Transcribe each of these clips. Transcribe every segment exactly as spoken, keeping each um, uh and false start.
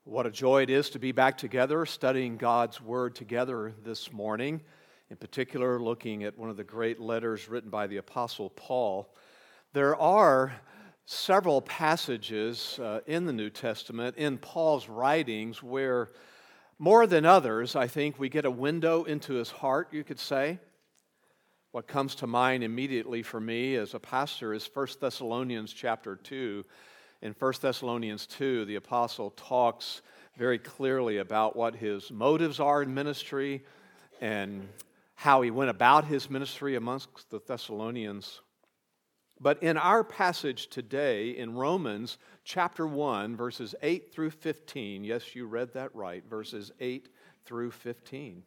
What a joy it is to be back together, studying God's Word together this morning. In particular, looking at one of the great letters written by the Apostle Paul. There are several passages uh, in the New Testament, in Paul's writings, where more than others, I think, we get a window into his heart, you could say. What comes to mind immediately for me as a pastor is First Thessalonians chapter two. In First Thessalonians two, the apostle talks very clearly about what his motives are in ministry and how he went about his ministry amongst the Thessalonians. But in our passage today, in Romans chapter one, verses eight through fifteen, yes, you read that right, verses eight through fifteen.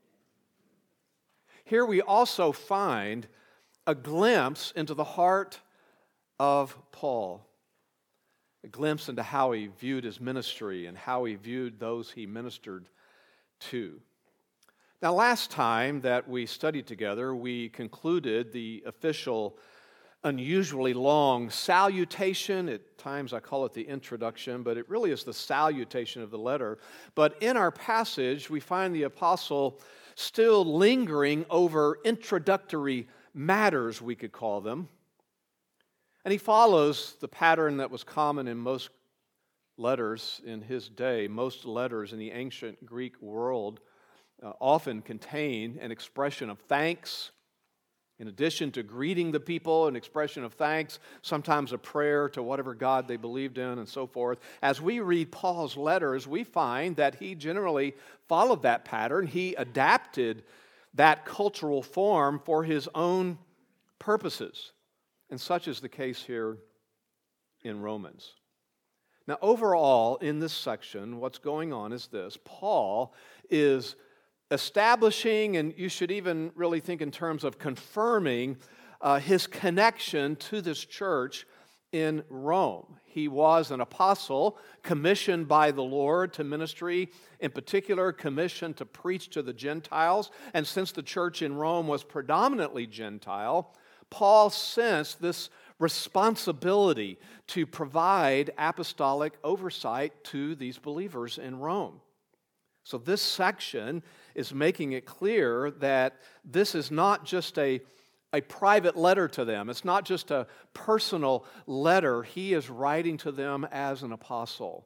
Here we also find a glimpse into the heart of Paul. A glimpse into how he viewed his ministry and how he viewed those he ministered to. Now, last time that we studied together, we concluded the official, unusually long salutation. At times I call it the introduction, but it really is the salutation of the letter. But in our passage, we find the apostle still lingering over introductory matters, we could call them. And he follows the pattern that was common in most letters in his day. Most letters in the ancient Greek world uh, often contain an expression of thanks. In addition to greeting the people, an expression of thanks, sometimes a prayer to whatever God they believed in and so forth. As we read Paul's letters, we find that he generally followed that pattern. He adapted that cultural form for his own purposes. And such is the case here in Romans. Now, overall, in this section, what's going on is this. Paul is establishing, and you should even really think in terms of confirming, uh, his connection to this church in Rome. He was an apostle commissioned by the Lord to ministry, in particular commissioned to preach to the Gentiles. And since the church in Rome was predominantly Gentile, Paul sensed this responsibility to provide apostolic oversight to these believers in Rome. So this section is making it clear that this is not just a, a private letter to them. It's not just a personal letter. He is writing to them as an apostle.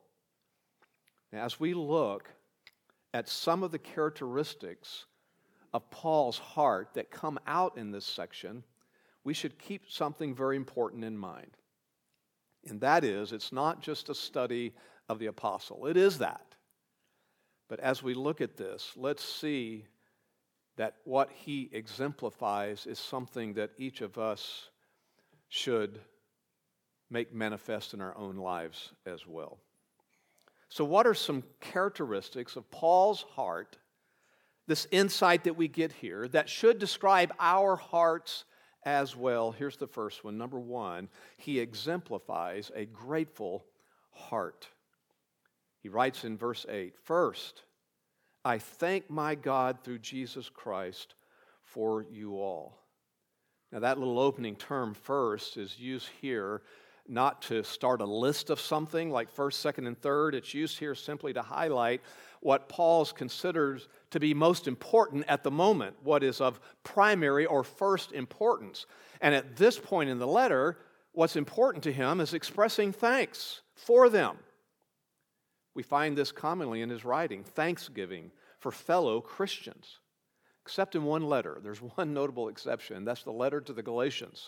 As we look at some of the characteristics of Paul's heart that come out in this section, we should keep something very important in mind. And that is, it's not just a study of the apostle. It is that. But as we look at this, let's see that what he exemplifies is something that each of us should make manifest in our own lives as well. So what are some characteristics of Paul's heart, this insight that we get here, that should describe our hearts as well? Here's the first one. Number one, he exemplifies a grateful heart. He writes in verse eight, "First, I thank my God through Jesus Christ for you all." Now that little opening term, first, is used here not to start a list of something like first, second, and third. It's used here simply to highlight what Paul considers to be most important at the moment, what is of primary or first importance. And at this point in the letter, what's important to him is expressing thanks for them. We find this commonly in his writing, thanksgiving for fellow Christians. Except in one letter. There's one notable exception. That's the letter to the Galatians.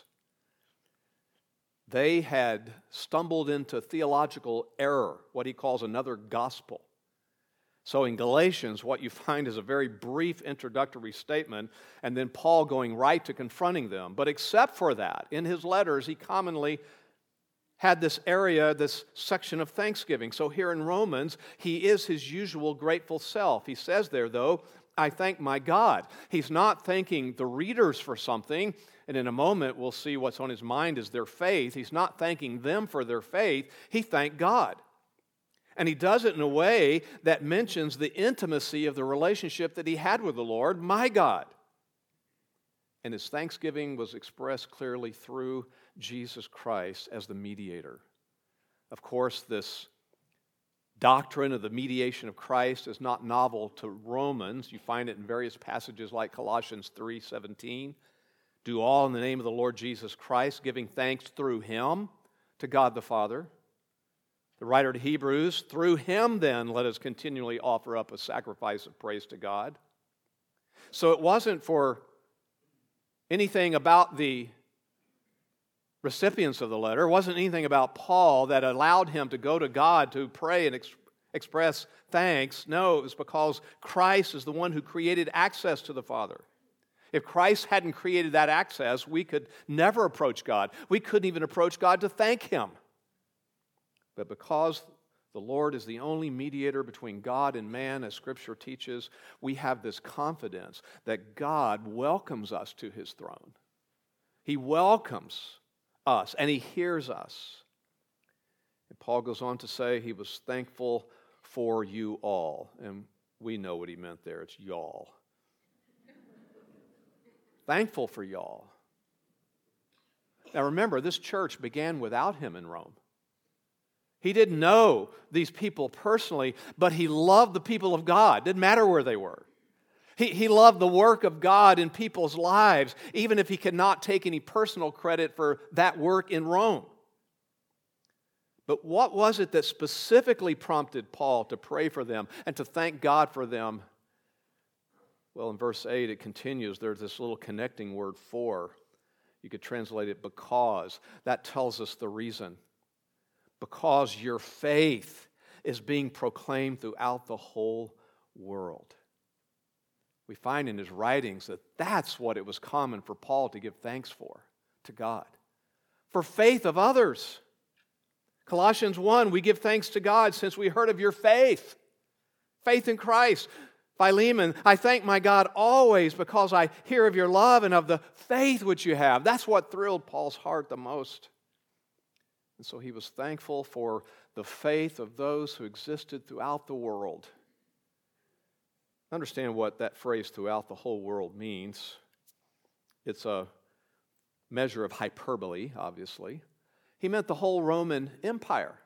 They had stumbled into theological error, what he calls another gospel. So in Galatians, what you find is a very brief introductory statement, and then Paul going right to confronting them. But except for that, in his letters, he commonly had this area, this section of thanksgiving. So here in Romans, he is his usual grateful self. He says there, though, I thank my God. He's not thanking the readers for something, and in a moment we'll see what's on his mind is their faith. He's not thanking them for their faith. He thanked God. And he does it in a way that mentions the intimacy of the relationship that he had with the Lord, my God. And his thanksgiving was expressed clearly through Jesus Christ as the mediator. Of course, this doctrine of the mediation of Christ is not novel to Romans. You find it in various passages like Colossians three seventeen. Do all in the name of the Lord Jesus Christ, giving thanks through Him to God the Father. The writer to Hebrews, through Him then let us continually offer up a sacrifice of praise to God. So it wasn't for anything about the recipients of the letter. It wasn't anything about Paul that allowed him to go to God to pray and ex- express thanks. No, it was because Christ is the one who created access to the Father. If Christ hadn't created that access, we could never approach God. We couldn't even approach God to thank Him. But because the Lord is the only mediator between God and man, as Scripture teaches, we have this confidence that God welcomes us to His throne. He welcomes us, and He hears us. And Paul goes on to say he was thankful for you all. And we know what he meant there. It's y'all. Thankful for y'all. Now remember, this church began without him in Rome. He didn't know these people personally, but he loved the people of God. Didn't matter where they were. He, he loved the work of God in people's lives, even if he could not take any personal credit for that work in Rome. But what was it that specifically prompted Paul to pray for them and to thank God for them? Well, in verse eight, it continues. There's this little connecting word, for. You could translate it because. That tells us the reason. Because your faith is being proclaimed throughout the whole world. We find in his writings that that's what it was common for Paul to give thanks for, to God. For faith of others. Colossians one, we give thanks to God since we heard of your faith. Faith in Christ. Philemon, I thank my God always because I hear of your love and of the faith which you have. That's what thrilled Paul's heart the most. And so he was thankful for the faith of those who existed throughout the world. Understand what that phrase throughout the whole world means. It's a measure of hyperbole, obviously. He meant the whole Roman Empire.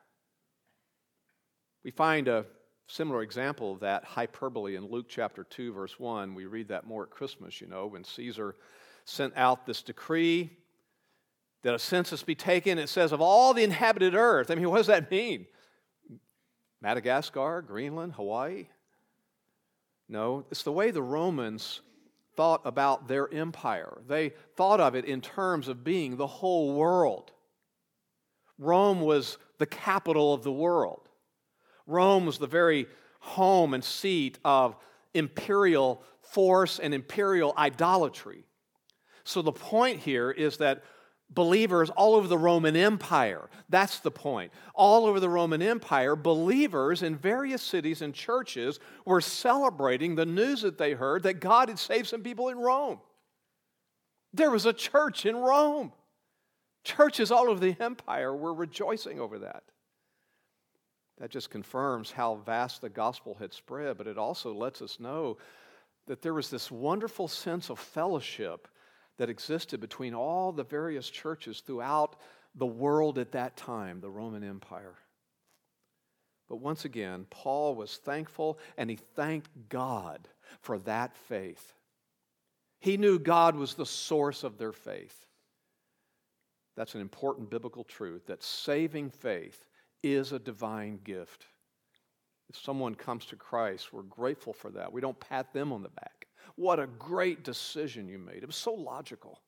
We find a similar example of that hyperbole in Luke chapter two, verse one. We read that more at Christmas, you know, when Caesar sent out this decree that a census be taken. It says of all the inhabited earth. I mean, what does that mean? Madagascar, Greenland, Hawaii? No, it's the way the Romans thought about their empire. They thought of it in terms of being the whole world. Rome was the capital of the world. Rome was the very home and seat of imperial force and imperial idolatry. So the point here is that believers all over the Roman Empire, that's the point. All over the Roman Empire, believers in various cities and churches were celebrating the news that they heard that God had saved some people in Rome. There was a church in Rome. Churches all over the empire were rejoicing over that. That just confirms how vast the gospel had spread, but it also lets us know that there was this wonderful sense of fellowship that existed between all the various churches throughout the world at that time, the Roman Empire. But once again, Paul was thankful, and he thanked God for that faith. He knew God was the source of their faith. That's an important biblical truth, that saving faith is a divine gift. If someone comes to Christ, we're grateful for that. We don't pat them on the back. What a great decision you made. It was so logical.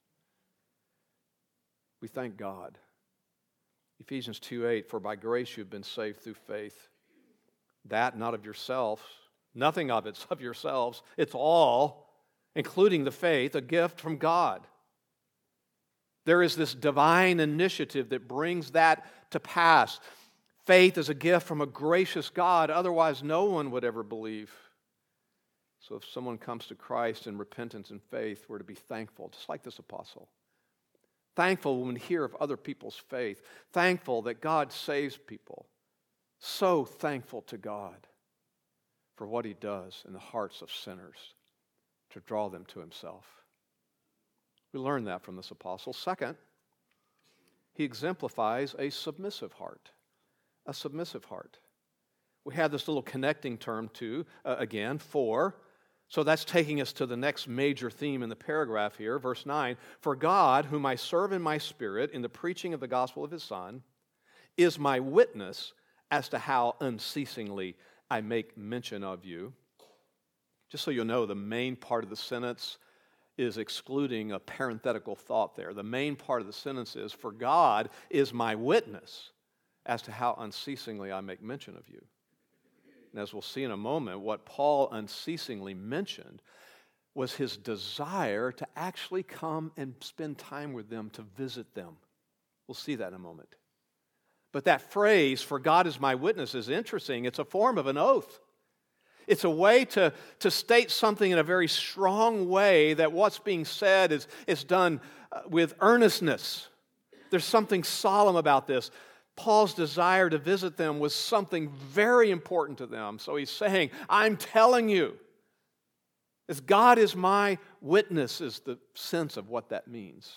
We thank God. Ephesians two eight, for by grace you've been saved through faith. That not of yourselves, nothing of it's of yourselves. It's all, including the faith, a gift from God. There is this divine initiative that brings that to pass. Faith is a gift from a gracious God. Otherwise, no one would ever believe. So if someone comes to Christ in repentance and faith, we're to be thankful, just like this apostle. Thankful when we hear of other people's faith. Thankful that God saves people. So thankful to God for what He does in the hearts of sinners to draw them to Himself. We learn that from this apostle. Second, he exemplifies a submissive heart. A submissive heart. We have this little connecting term too, uh, again, for. So that's taking us to the next major theme in the paragraph here, verse nine. For God, whom I serve in my spirit in the preaching of the gospel of his Son, is my witness as to how unceasingly I make mention of you. Just so you'll know, the main part of the sentence is excluding a parenthetical thought there. The main part of the sentence is, for God is my witness as to how unceasingly I make mention of you. And as we'll see in a moment, what Paul unceasingly mentioned was his desire to actually come and spend time with them, to visit them. We'll see that in a moment. But that phrase, for God is my witness, is interesting. It's a form of an oath. It's a way to, to state something in a very strong way that what's being said is, is done with earnestness. There's something solemn about this. Paul's desire to visit them was something very important to them. So he's saying, I'm telling you, as God is my witness, is the sense of what that means.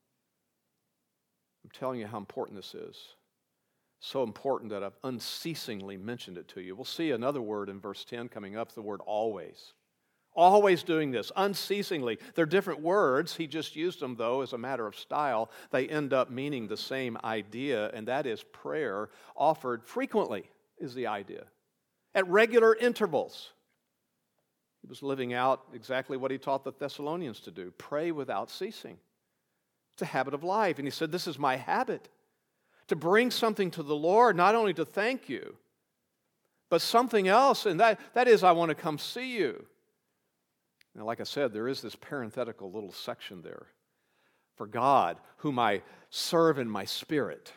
I'm telling you how important this is. So important that I've unceasingly mentioned it to you. We'll see another word in verse ten coming up, the word always. Always doing this, unceasingly. They're different words. He just used them, though, as a matter of style. They end up meaning the same idea, and that is prayer offered frequently is the idea. At regular intervals. He was living out exactly what he taught the Thessalonians to do. Pray without ceasing. It's a habit of life. And he said, this is my habit. To bring something to the Lord, not only to thank you, but something else, and that, that is, I want to come see you. Now, like I said, there is this parenthetical little section there. For God, whom I serve in my spirit.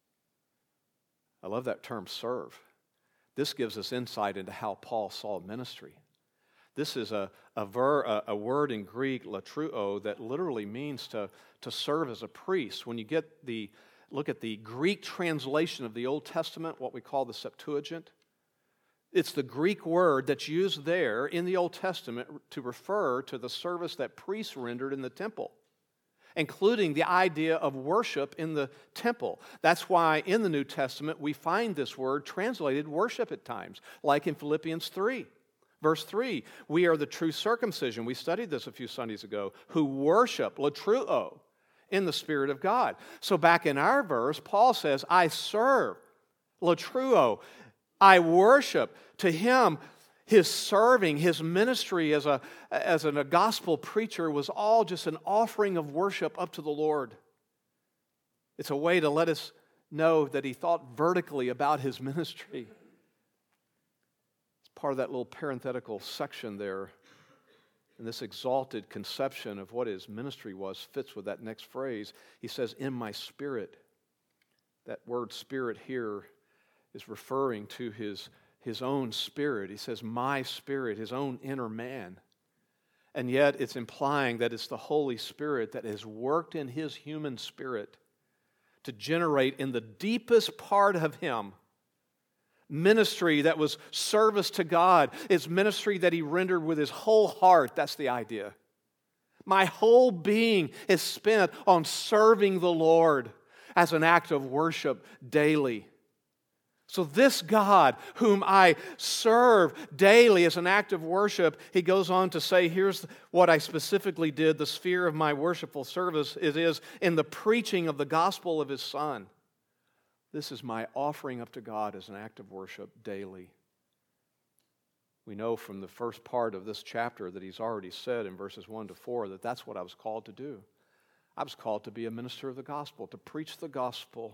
I love that term, serve. This gives us insight into how Paul saw ministry. This is a, a, ver, a, a word in Greek, latruo, that literally means to, to serve as a priest. When you get the look at the Greek translation of the Old Testament, what we call the Septuagint, it's the Greek word that's used there in the Old Testament to refer to the service that priests rendered in the temple, including the idea of worship in the temple. That's why in the New Testament we find this word translated worship at times, like in Philippians three. Verse three, we are the true circumcision. We studied this a few Sundays ago, who worship, latruo, in the Spirit of God. So back in our verse, Paul says, I serve, latruo, I worship. To him, his serving, his ministry as a, as a gospel preacher was all just an offering of worship up to the Lord. It's a way to let us know that he thought vertically about his ministry. It's part of that little parenthetical section there. And this exalted conception of what his ministry was fits with that next phrase. He says, in my spirit. That word spirit here is referring to his, his own spirit. He says, my spirit, his own inner man. And yet it's implying that it's the Holy Spirit that has worked in his human spirit to generate in the deepest part of him ministry that was service to God. It's ministry that he rendered with his whole heart. That's the idea. My whole being is spent on serving the Lord as an act of worship daily. So this God whom I serve daily as an act of worship, he goes on to say, here's what I specifically did, the sphere of my worshipful service, it is in the preaching of the gospel of his Son. This is my offering up to God as an act of worship daily. We know from the first part of this chapter that he's already said in verses one to four that that's what I was called to do. I was called to be a minister of the gospel, to preach the gospel.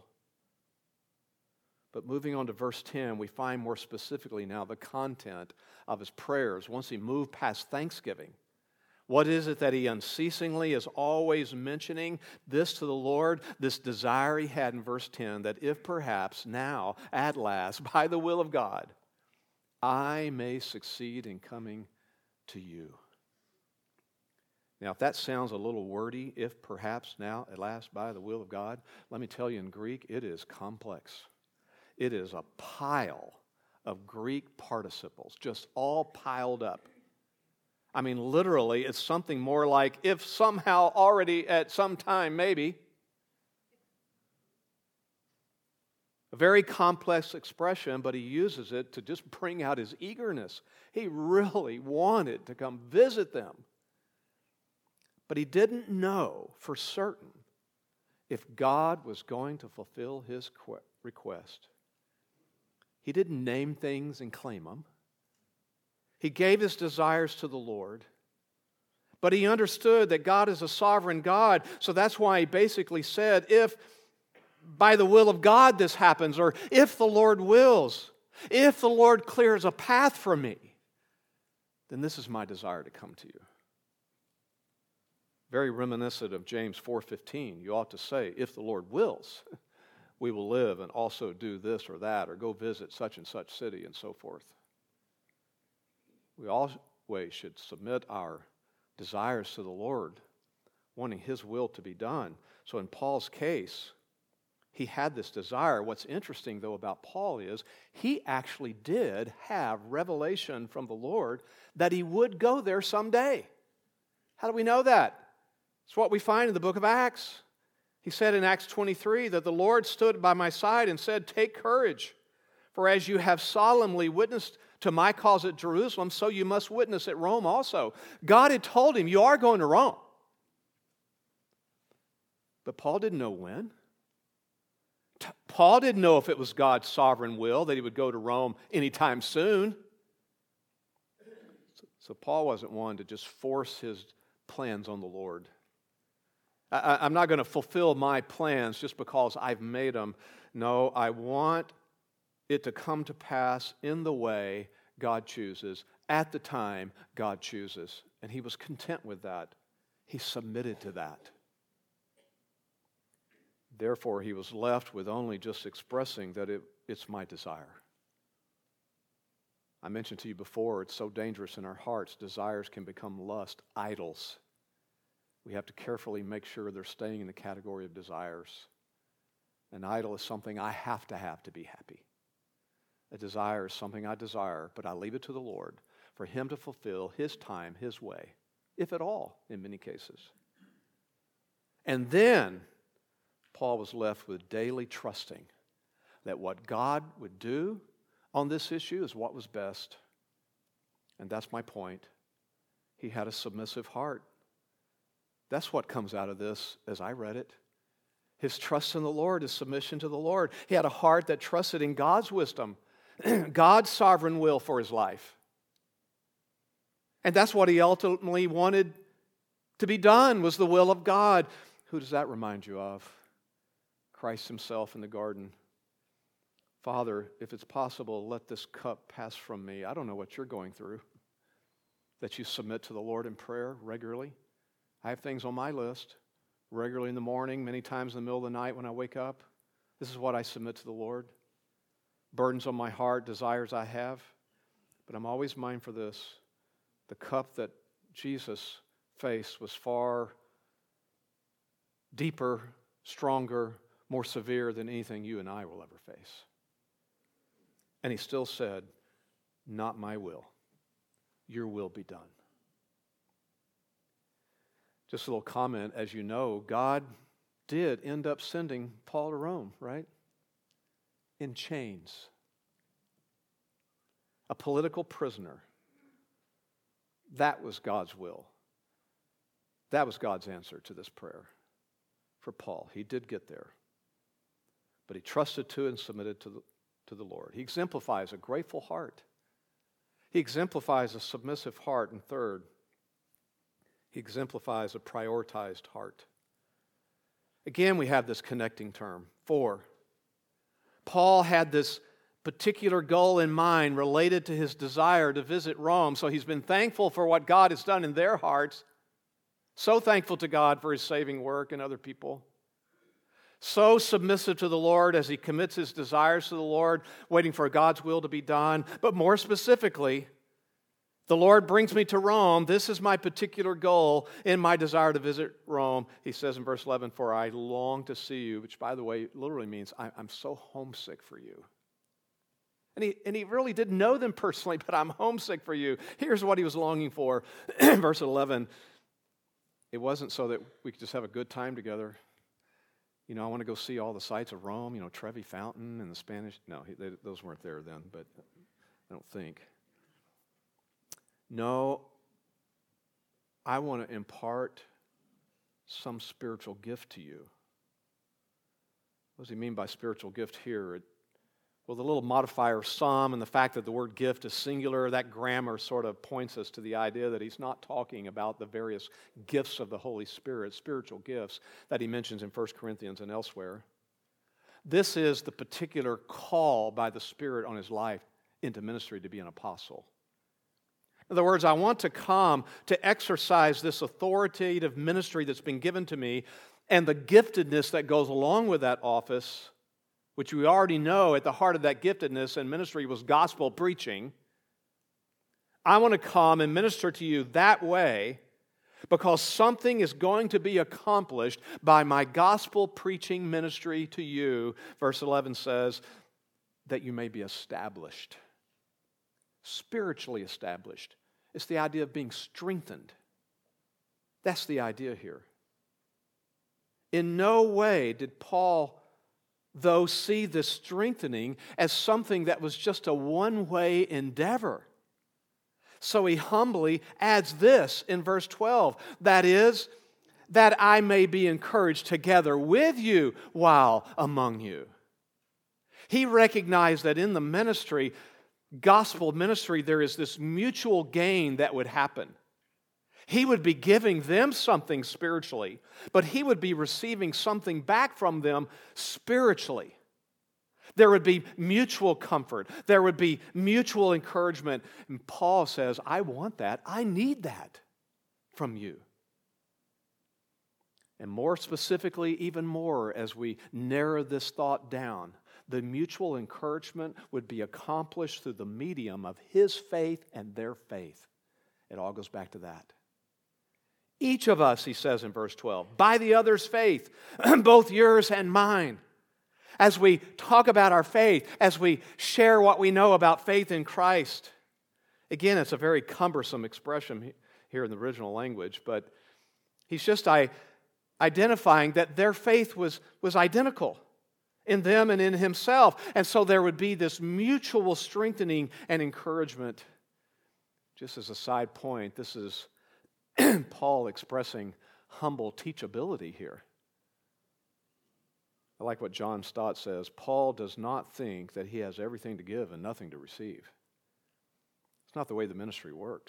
But moving on to verse ten, we find more specifically now the content of his prayers once he moved past thanksgiving. What is it that he unceasingly is always mentioning this to the Lord? This desire he had in verse ten, that if perhaps now, at last, by the will of God, I may succeed in coming to you. Now, if that sounds a little wordy, if perhaps now, at last, by the will of God, let me tell you in Greek, it is complex. It is a pile of Greek participles, just all piled up. I mean, literally, it's something more like, if somehow already at some time, maybe. A very complex expression, but he uses it to just bring out his eagerness. He really wanted to come visit them. But he didn't know for certain if God was going to fulfill his request. He didn't name things and claim them. He gave his desires to the Lord. But he understood that God is a sovereign God, so that's why he basically said, if by the will of God this happens, or if the Lord wills, if the Lord clears a path for me, then this is my desire to come to you. Very reminiscent of James four fifteen. You ought to say, if the Lord wills, we will live and also do this or that, or go visit such and such city and so forth. We always should submit our desires to the Lord, wanting his will to be done. So in Paul's case, he had this desire. What's interesting, though, about Paul is he actually did have revelation from the Lord that he would go there someday. How do we know that? It's what we find in the book of Acts. He said in Acts twenty-three that the Lord stood by my side and said, "Take courage, for as you have solemnly witnessed to my cause at Jerusalem, so you must witness at Rome also." God had told him, you are going to Rome. But Paul didn't know when. Paul didn't know if it was God's sovereign will that he would go to Rome anytime soon. So Paul wasn't one to just force his plans on the Lord. I, I'm not going to fulfill my plans just because I've made them. No, I want it to come to pass in the way God chooses, at the time God chooses. And he was content with that. He submitted to that. Therefore, he was left with only just expressing that it, it's my desire. I mentioned to you before, it's so dangerous in our hearts. Desires can become lust, idols. We have to carefully make sure they're staying in the category of desires. An idol is something I have to have to be happy. A desire is something I desire, but I leave it to the Lord for him to fulfill his time, his way, if at all, in many cases. And then Paul was left with daily trusting that what God would do on this issue is what was best. And that's my point. He had a submissive heart. That's what comes out of this as I read it. His trust in the Lord, his submission to the Lord. He had a heart that trusted in God's wisdom, God's sovereign will for his life. And that's what he ultimately wanted to be done, was the will of God. Who does that remind you of? Christ himself in the garden. Father, if it's possible, let this cup pass from me. I don't know what you're going through. That you submit to the Lord in prayer regularly. I have things on my list regularly in the morning, many times in the middle of the night when I wake up. This is what I submit to the Lord. Burdens on my heart, desires I have. But I'm always mindful for this. The cup that Jesus faced was far deeper, stronger, more severe than anything you and I will ever face. And he still said, not my will, your will be done. Just a little comment, as you know, God did end up sending Paul to Rome, right? In chains. A political prisoner. That was God's will. That was God's answer to this prayer for Paul. He did get there. But he trusted to and submitted to the, to the Lord. He exemplifies a grateful heart. He exemplifies a submissive heart. And third, he exemplifies a prioritized heart. Again, we have this connecting term. Four, Paul had this particular goal in mind related to his desire to visit Rome. So he's been thankful for what God has done in their hearts. So thankful to God for his saving work and other people. So submissive to the Lord as he commits his desires to the Lord, waiting for God's will to be done. But more specifically, the Lord brings me to Rome. This is my particular goal in my desire to visit Rome. He says in verse eleven, for I long to see you, which by the way literally means I'm so homesick for you. And he, and he really didn't know them personally, but I'm homesick for you. Here's what he was longing for. Verse eleven, it wasn't so that we could just have a good time together. You know, I want to go see all the sights of Rome, you know, Trevi Fountain and the Spanish. No, he, they, those weren't there then, but I don't think. No, I want to impart some spiritual gift to you. What does he mean by spiritual gift here? It, well, the little modifier some and the fact that the word gift is singular, that grammar sort of points us to the idea that he's not talking about the various gifts of the Holy Spirit, spiritual gifts that he mentions in First Corinthians and elsewhere. This is the particular call by the Spirit on his life into ministry to be an apostle. In other words, I want to come to exercise this authoritative ministry that's been given to me and the giftedness that goes along with that office, which we already know at the heart of that giftedness and ministry was gospel preaching. I want to come and minister to you that way because something is going to be accomplished by my gospel preaching ministry to you. Verse eleven says, that you may be established. Spiritually established. It's the idea of being strengthened. That's the idea here. In no way did Paul, though, see this strengthening as something that was just a one-way endeavor. So he humbly adds this in verse twelve, that is, that I may be encouraged together with you while among you. He recognized that in the ministry, gospel ministry, there is this mutual gain that would happen. He would be giving them something spiritually, but he would be receiving something back from them spiritually. There would be mutual comfort. There would be mutual encouragement. And Paul says, I want that. I need that from you. And more specifically, even more as we narrow this thought down, the mutual encouragement would be accomplished through the medium of his faith and their faith. It all goes back to that. Each of us, he says in verse twelve, by the other's faith, both yours and mine. As we talk about our faith, as we share what we know about faith in Christ. Again, it's a very cumbersome expression here in the original language, but he's just I, identifying that their faith was, was identical in them and in himself. And so there would be this mutual strengthening and encouragement. Just as a side point, this is Paul expressing humble teachability here. I like what John Stott says. Paul does not think that he has everything to give and nothing to receive. It's not the way the ministry works.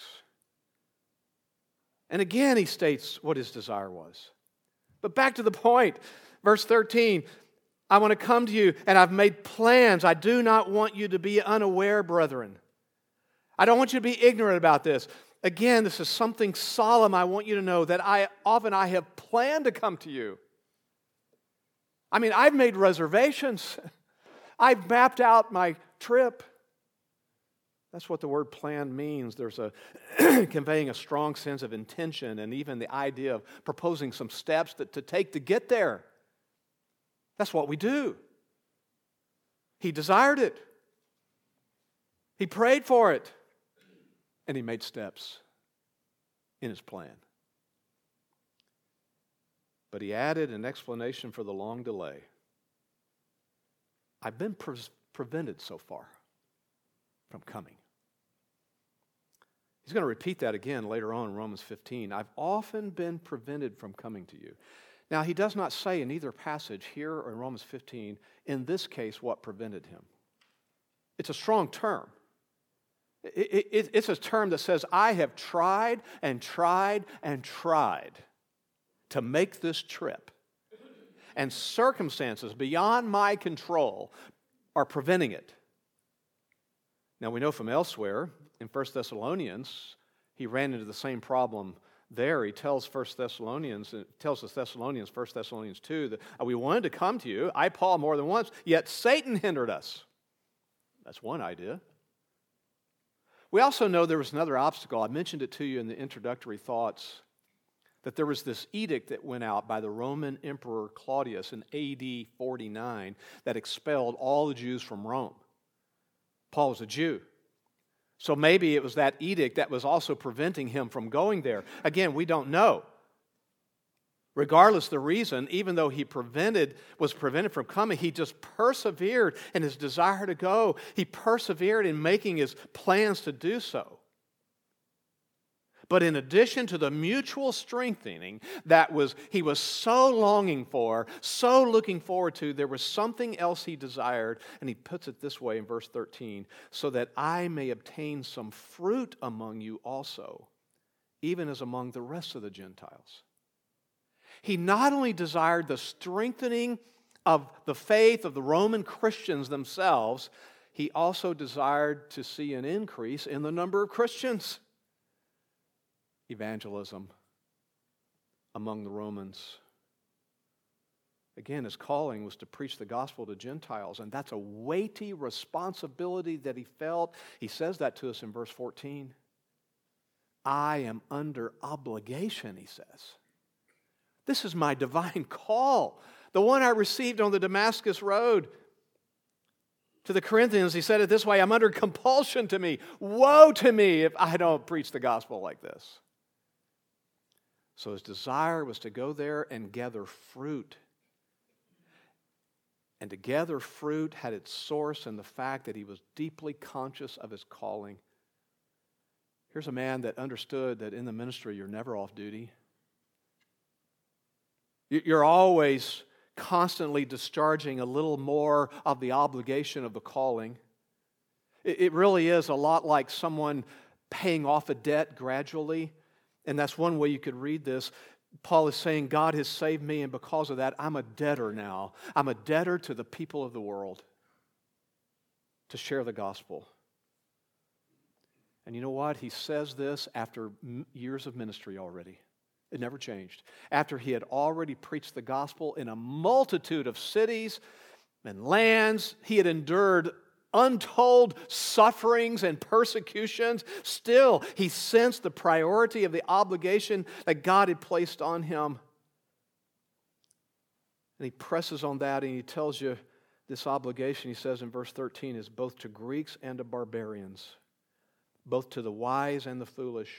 And again, he states what his desire was. But back to the point, verse thirteen, I want to come to you, and I've made plans. I do not want you to be unaware, brethren. I don't want you to be ignorant about this. Again, this is something solemn. I want you to know that I often I have planned to come to you. I mean, I've made reservations. I've mapped out my trip. That's what the word plan means. There's a conveying a strong sense of intention and even the idea of proposing some steps that, to take to get there. That's what we do. He desired it. He prayed for it. And he made steps in his plan. But he added an explanation for the long delay. I've been pre- prevented so far from coming. He's going to repeat that again later on in Romans fifteen. I've often been prevented from coming to you. Now, he does not say in either passage here or in Romans fifteen, in this case, what prevented him. It's a strong term. It, it, it's a term that says, I have tried and tried and tried to make this trip. And circumstances beyond my control are preventing it. Now, we know from elsewhere, in First Thessalonians, he ran into the same problem there. He tells First Thessalonians, tells the Thessalonians, First Thessalonians two, that we wanted to come to you, I, Paul, more than once, yet Satan hindered us. That's one idea. We also know there was another obstacle. I mentioned it to you in the introductory thoughts, that there was this edict that went out by the Roman Emperor Claudius in A D forty-nine that expelled all the Jews from Rome. Paul was a Jew. So maybe it was that edict that was also preventing him from going there. Again, we don't know. Regardless of the reason, even though he prevented, was prevented from coming, he just persevered in his desire to go. He persevered in making his plans to do so. But in addition to the mutual strengthening that was he was so longing for, so looking forward to, there was something else he desired. And he puts it this way in verse thirteen, so that I may obtain some fruit among you also, even as among the rest of the Gentiles. He not only desired the strengthening of the faith of the Roman Christians themselves, he also desired to see an increase in the number of Christians. Evangelism among the Romans. Again, his calling was to preach the gospel to Gentiles, and that's a weighty responsibility that he felt. He says that to us in verse fourteen. I am under obligation, he says. This is my divine call, the one I received on the Damascus road. To the Corinthians, he said it this way, I'm under compulsion to me. Woe to me if I don't preach the gospel like this. So his desire was to go there and gather fruit. And to gather fruit had its source in the fact that he was deeply conscious of his calling. Here's a man that understood that in the ministry you're never off duty. You're always constantly discharging a little more of the obligation of the calling. It really is a lot like someone paying off a debt gradually. And that's one way you could read this. Paul is saying, God has saved me, and because of that, I'm a debtor now. I'm a debtor to the people of the world to share the gospel. And you know what? He says this after years of ministry already. It never changed. After he had already preached the gospel in a multitude of cities and lands, he had endured untold sufferings and persecutions. Still, he sensed the priority of the obligation that God had placed on him. And he presses on that and he tells you this obligation, he says in verse thirteen, is both to Greeks and to barbarians, both to the wise and the foolish.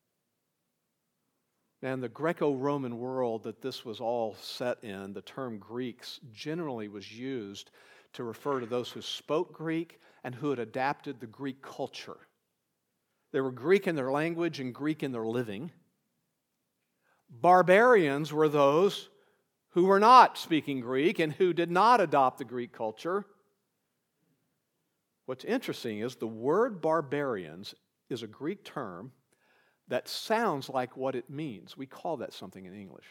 Now, in the Greco-Roman world that this was all set in, the term Greeks generally was used to refer to those who spoke Greek and who had adapted the Greek culture. They were Greek in their language and Greek in their living. Barbarians were those who were not speaking Greek and who did not adopt the Greek culture. What's interesting is the word barbarians is a Greek term that sounds like what it means. We call that something in English.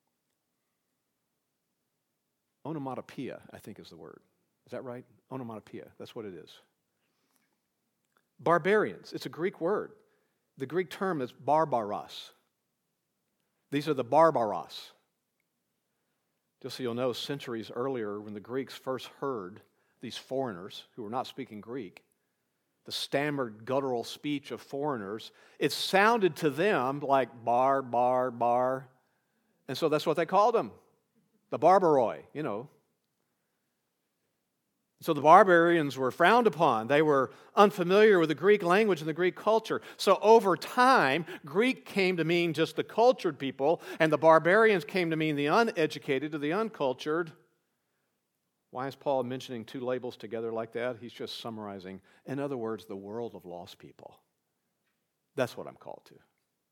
Onomatopoeia, I think is the word. Is that right? Onomatopoeia, that's what it is. Barbarians, it's a Greek word. The Greek term is barbaros. These are the barbaros. Just so you'll know, centuries earlier, when the Greeks first heard these foreigners who were not speaking Greek, the stammered, guttural speech of foreigners, it sounded to them like bar, bar, bar. And so that's what they called them, the barbaroi, you know. So the barbarians were frowned upon. They were unfamiliar with the Greek language and the Greek culture. So over time, Greek came to mean just the cultured people, and the barbarians came to mean the uneducated or the uncultured. Why is Paul mentioning two labels together like that? He's just summarizing, in other words, the world of lost people. That's what I'm called to.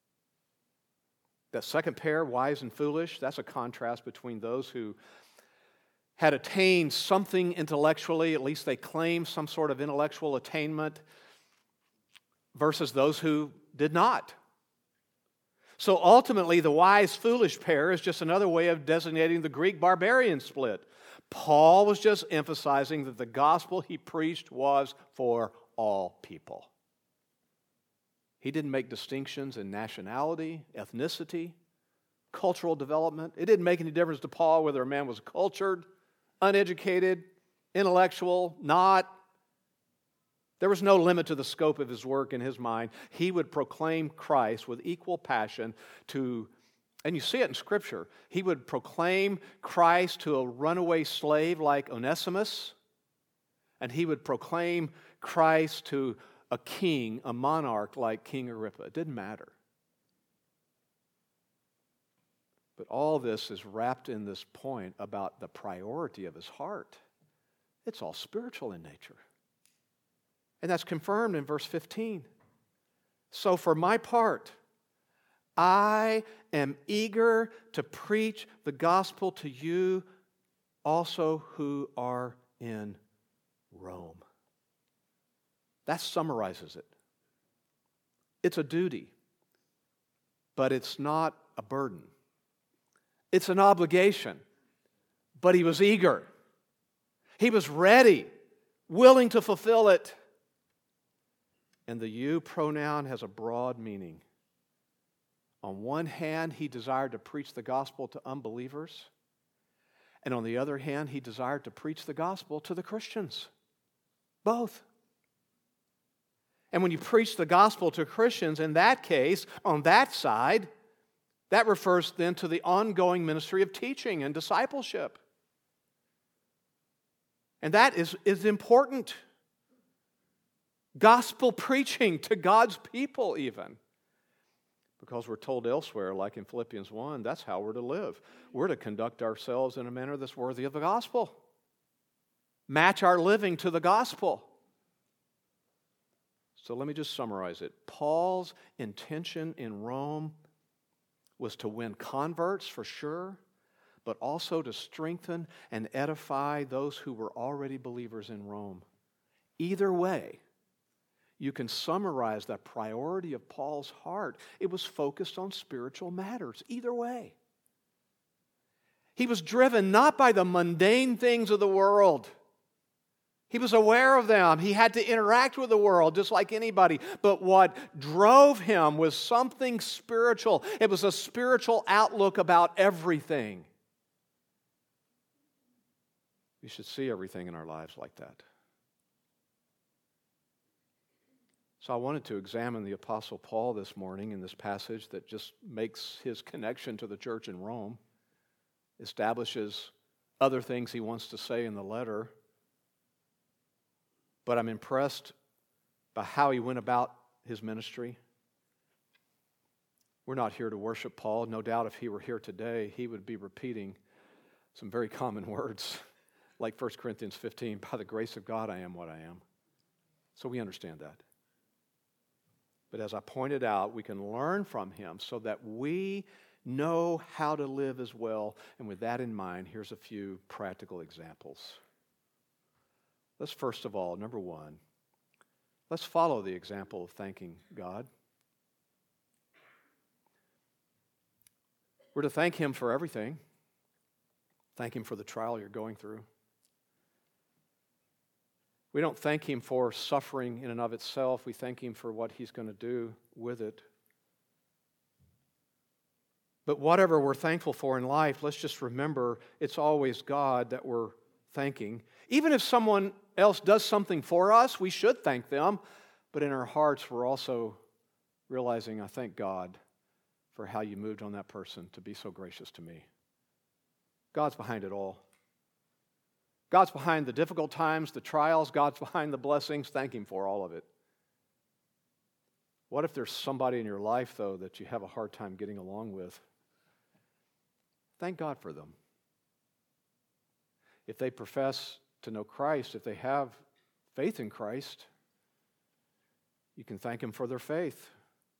That second pair, wise and foolish, that's a contrast between those who had attained something intellectually, at least they claimed some sort of intellectual attainment, versus those who did not. So ultimately, the wise-foolish pair is just another way of designating the Greek-barbarian split. Paul was just emphasizing that the gospel he preached was for all people. He didn't make distinctions in nationality, ethnicity, cultural development. It didn't make any difference to Paul whether a man was cultured, uneducated, intellectual, not. There was no limit to the scope of his work in his mind. He would proclaim Christ with equal passion to, and you see it in Scripture, he would proclaim Christ to a runaway slave like Onesimus, and he would proclaim Christ to a king, a monarch like King Agrippa. It didn't matter. But all this is wrapped in this point about the priority of his heart. It's all spiritual in nature. And that's confirmed in verse fifteen. So for my part, I am eager to preach the gospel to you also who are in Rome. That summarizes it. It's a duty, but it's not a burden. It's an obligation, but he was eager. He was ready, willing to fulfill it. And the you pronoun has a broad meaning. On one hand, he desired to preach the gospel to unbelievers. And on the other hand, he desired to preach the gospel to the Christians. Both. And when you preach the gospel to Christians, in that case, on that side, that refers then to the ongoing ministry of teaching and discipleship. And that is, is important. Gospel preaching to God's people even. Because we're told elsewhere, like in Philippians one, that's how we're to live. We're to conduct ourselves in a manner that's worthy of the gospel. Match our living to the gospel. So let me just summarize it. Paul's intention in Rome was to win converts for sure, but also to strengthen and edify those who were already believers in Rome. Either way, you can summarize that priority of Paul's heart. It was focused on spiritual matters. Either way. He was driven not by the mundane things of the world. He was aware of them. He had to interact with the world just like anybody. But what drove him was something spiritual. It was a spiritual outlook about everything. We should see everything in our lives like that. So I wanted to examine the Apostle Paul this morning in this passage that just makes his connection to the church in Rome, establishes other things he wants to say in the letter. But I'm impressed by how he went about his ministry. We're not here to worship Paul. No doubt if he were here today, he would be repeating some very common words, like First Corinthians fifteen, by the grace of God I am what I am. So we understand that. But as I pointed out, we can learn from him so that we know how to live as well. And with that in mind, here's a few practical examples. Let's first of all, number one, let's follow the example of thanking God. We're to thank him for everything. Thank him for the trial you're going through. We don't thank him for suffering in and of itself. We thank him for what he's going to do with it. But whatever we're thankful for in life, let's just remember it's always God that we're thanking. Even if someone else does something for us, we should thank them. But in our hearts, we're also realizing, I thank God for how you moved on that person to be so gracious to me. God's behind it all. God's behind the difficult times, the trials. God's behind the blessings. Thank him for all of it. What if there's somebody in your life, though, that you have a hard time getting along with? Thank God for them. If they profess to know Christ, if they have faith in Christ, you can thank him for their faith.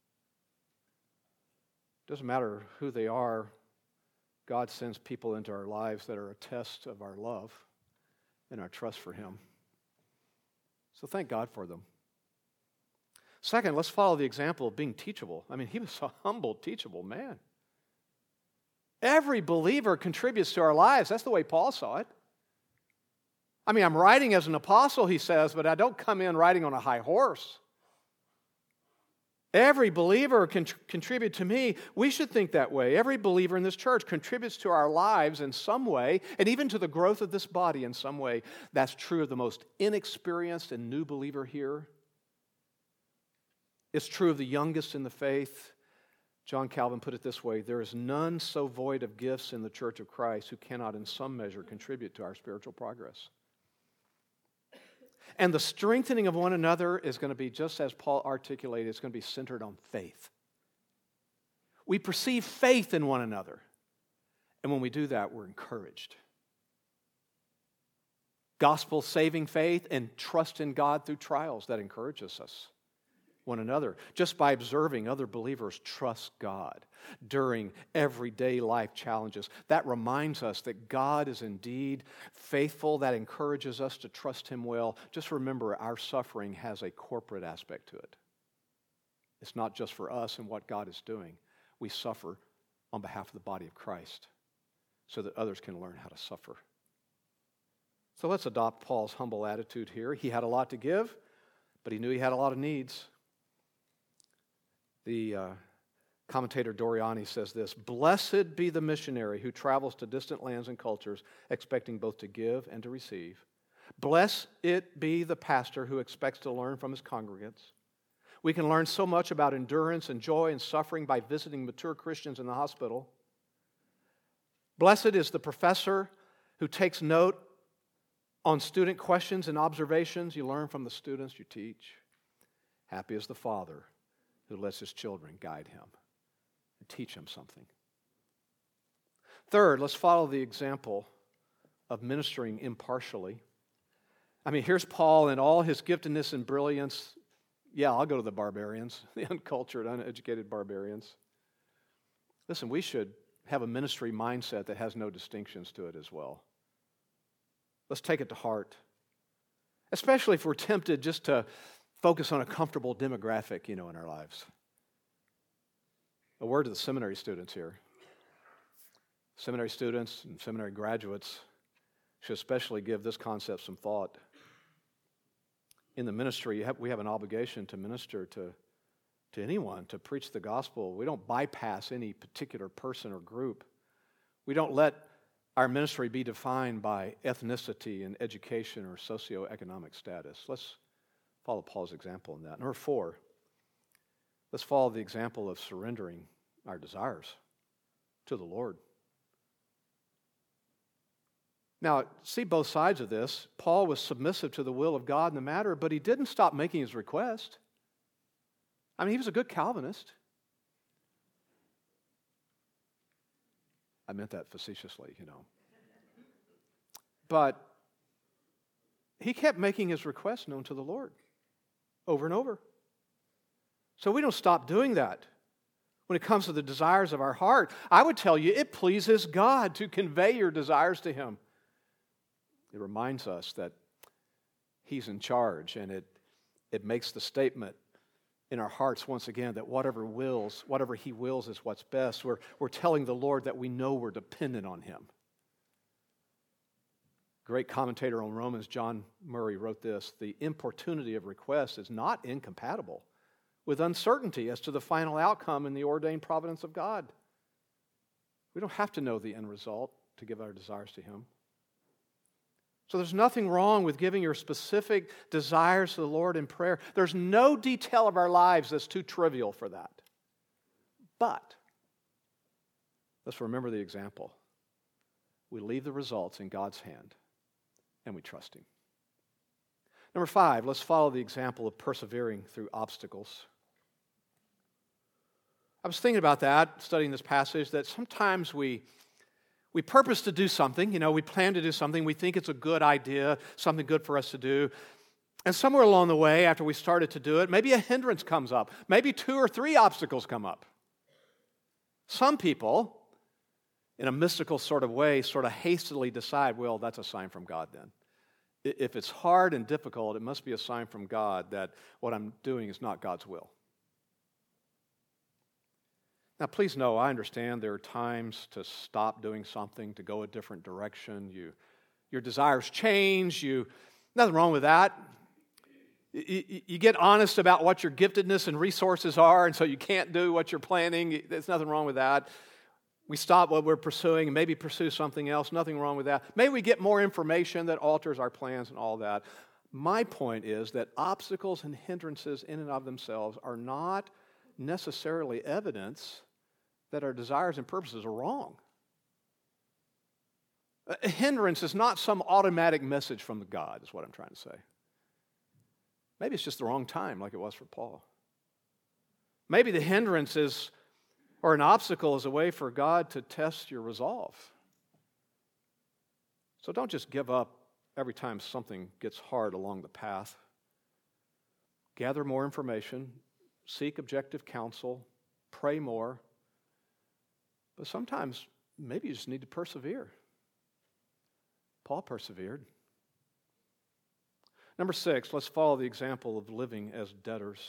Doesn't matter who they are, God sends people into our lives that are a test of our love and our trust for him. So thank God for them. Second, let's follow the example of being teachable. I mean, he was a humble, teachable man. Every believer contributes to our lives. That's the way Paul saw it. I mean, I'm writing as an apostle, he says, but I don't come in riding on a high horse. Every believer can tr- contribute to me. We should think that way. Every believer in this church contributes to our lives in some way, and even to the growth of this body in some way. That's true of the most inexperienced and new believer here. It's true of the youngest in the faith. John Calvin put it this way: there is none so void of gifts in the church of Christ who cannot in some measure contribute to our spiritual progress. And the strengthening of one another is going to be, just as Paul articulated, it's going to be centered on faith. We perceive faith in one another. And when we do that, we're encouraged. Gospel-saving faith and trust in God through trials, that encourages us, one another. Just by observing other believers trust God during everyday life challenges, that reminds us that God is indeed faithful. That encourages us to trust Him well. Just remember, our suffering has a corporate aspect to it. It's not just for us and what God is doing. We suffer on behalf of the body of Christ so that others can learn how to suffer. So let's adopt Paul's humble attitude here. He had a lot to give, but he knew he had a lot of needs. The uh, commentator Doriani says this: "Blessed be the missionary who travels to distant lands and cultures, expecting both to give and to receive. Blessed it be the pastor who expects to learn from his congregants. We can learn so much about endurance and joy and suffering by visiting mature Christians in the hospital. Blessed is the professor who takes note on student questions and observations you learn from the students you teach. Happy is the father who lets his children guide him and teach him something." Third, let's follow the example of ministering impartially. I mean, here's Paul in all his giftedness and brilliance. Yeah, I'll go to the barbarians, the uncultured, uneducated barbarians. Listen, we should have a ministry mindset that has no distinctions to it as well. Let's take it to heart, especially if we're tempted just to focus on a comfortable demographic, you know, in our lives. A word to the seminary students here. Seminary students and seminary graduates should especially give this concept some thought. In the ministry, you have, we have an obligation to minister to, to anyone, to preach the gospel. We don't bypass any particular person or group. We don't let our ministry be defined by ethnicity and education or socioeconomic status. Let's follow Paul's example in that. Number four, let's follow the example of surrendering our desires to the Lord. Now, see both sides of this. Paul was submissive to the will of God in the matter, but he didn't stop making his request. I mean, he was a good Calvinist. I meant that facetiously, you know. But he kept making his requests known to the Lord over and over. So we don't stop doing that. When it comes to the desires of our heart, I would tell you it pleases God to convey your desires to Him. It reminds us that He's in charge, and it, it makes the statement in our hearts once again that whatever wills, whatever He wills is what's best. We're, we're telling the Lord that we know we're dependent on Him. Great commentator on Romans, John Murray, wrote this: "The importunity of request is not incompatible with uncertainty as to the final outcome in the ordained providence of God." We don't have to know the end result to give our desires to Him. So there's nothing wrong with giving your specific desires to the Lord in prayer. There's no detail of our lives that's too trivial for that. But let's remember the example. We leave the results in God's hand, and we trust Him. Number five, let's follow the example of persevering through obstacles. I was thinking about that, studying this passage, that sometimes we We purpose to do something, you know, we plan to do something, we think it's a good idea, something good for us to do. And somewhere along the way, after we started to do it, maybe a hindrance comes up. Maybe two or three obstacles come up. Some people, in a mystical sort of way, sort of hastily decide, well, that's a sign from God then. If it's hard and difficult, it must be a sign from God that what I'm doing is not God's will. Now, please know, I understand there are times to stop doing something, to go a different direction. You, your desires change. You, nothing wrong with that. You, you get honest about what your giftedness and resources are, and so you can't do what you're planning. There's nothing wrong with that. We stop what we're pursuing and maybe pursue something else. Nothing wrong with that. Maybe we get more information that alters our plans and all that. My point is that obstacles and hindrances in and of themselves are not necessarily evidence that our desires and purposes are wrong. A hindrance is not some automatic message from God, is what I'm trying to say. Maybe it's just the wrong time, like it was for Paul. Maybe the hindrance is, or an obstacle is a way for God to test your resolve. So don't just give up every time something gets hard along the path. Gather more information, seek objective counsel, pray more. But sometimes maybe you just need to persevere. Paul persevered. Number six, let's follow the example of living as debtors.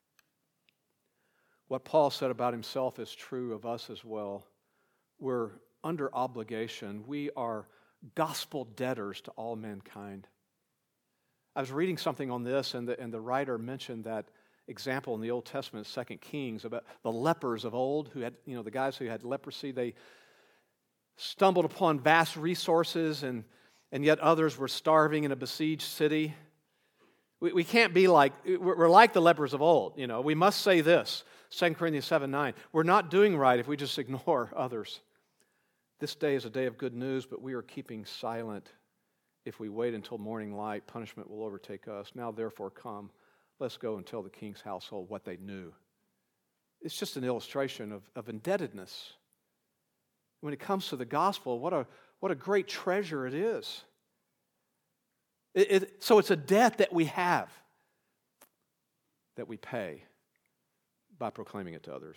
What Paul said about himself is true of us as well. We're under obligation. We are gospel debtors to all mankind. I was reading something on this, and the, and the writer mentioned that example in the Old Testament, Second Kings, about the lepers of old, who had, you know, the guys who had leprosy. They stumbled upon vast resources, and, and yet others were starving in a besieged city. We, we can't be like, we're like the lepers of old. You know, we must say this, Second Corinthians seven nine. We're not doing right if we just ignore others. This day is a day of good news, but we are keeping silent. If we wait until morning light, punishment will overtake us. Now, therefore, come. Let's go and tell the king's household what they knew. It's just an illustration of, of indebtedness. When it comes to the gospel, what a, what a great treasure it is. It, it, so it's a debt that we have, that we pay by proclaiming it to others.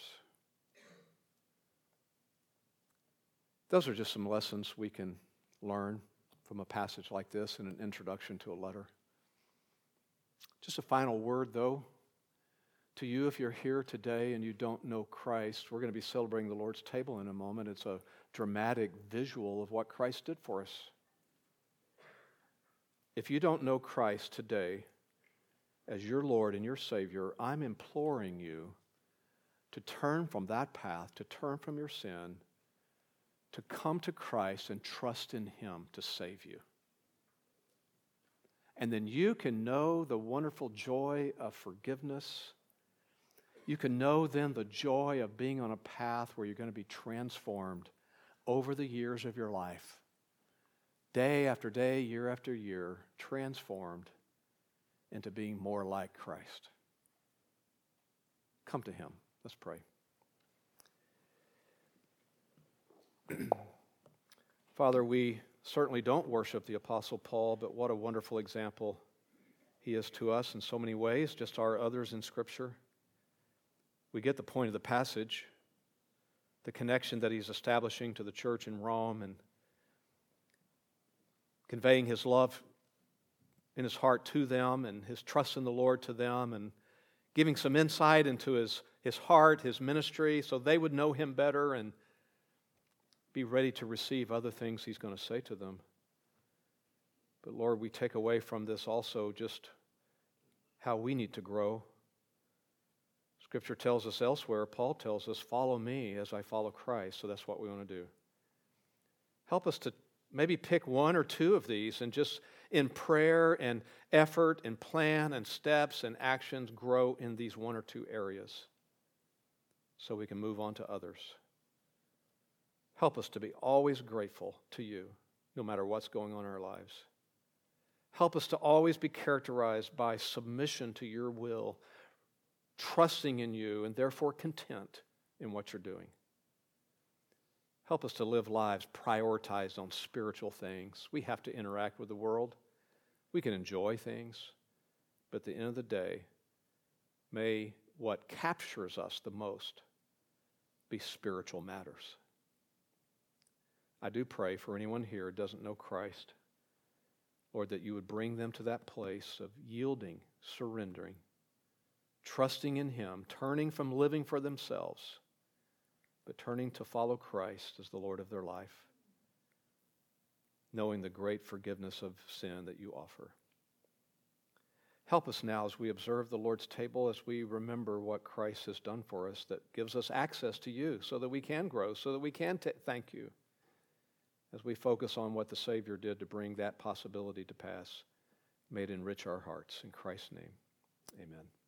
Those are just some lessons we can learn from a passage like this in an introduction to a letter. Just a final word, though, to you if you're here today and you don't know Christ. We're going to be celebrating the Lord's table in a moment. It's a dramatic visual of what Christ did for us. If you don't know Christ today as your Lord and your Savior, I'm imploring you to turn from that path, to turn from your sin, to come to Christ and trust in Him to save you. And then you can know the wonderful joy of forgiveness. You can know then the joy of being on a path where you're going to be transformed over the years of your life. Day after day, year after year, transformed into being more like Christ. Come to Him. Let's pray. Father, we certainly don't worship the Apostle Paul, but what a wonderful example he is to us in so many ways, just are others in Scripture. We get the point of the passage, the connection that he's establishing to the church in Rome and conveying his love in his heart to them and his trust in the Lord to them and giving some insight into his, his heart, his ministry, so they would know him better and be ready to receive other things he's going to say to them. But Lord, we take away from this also just how we need to grow. Scripture tells us elsewhere, Paul tells us, follow me as I follow Christ. So that's what we want to do. Help us to maybe pick one or two of these and just in prayer and effort and plan and steps and actions grow in these one or two areas so we can move on to others. Help us to be always grateful to you, no matter what's going on in our lives. Help us to always be characterized by submission to your will, trusting in you, and therefore content in what you're doing. Help us to live lives prioritized on spiritual things. We have to interact with the world. We can enjoy things, but at the end of the day, may what captures us the most be spiritual matters. I do pray for anyone here who doesn't know Christ, Lord, that you would bring them to that place of yielding, surrendering, trusting in Him, turning from living for themselves, but turning to follow Christ as the Lord of their life, knowing the great forgiveness of sin that you offer. Help us now as we observe the Lord's table, as we remember what Christ has done for us that gives us access to you so that we can grow, so that we can t- thank you. As we focus on what the Savior did to bring that possibility to pass, may it enrich our hearts. In Christ's name, amen.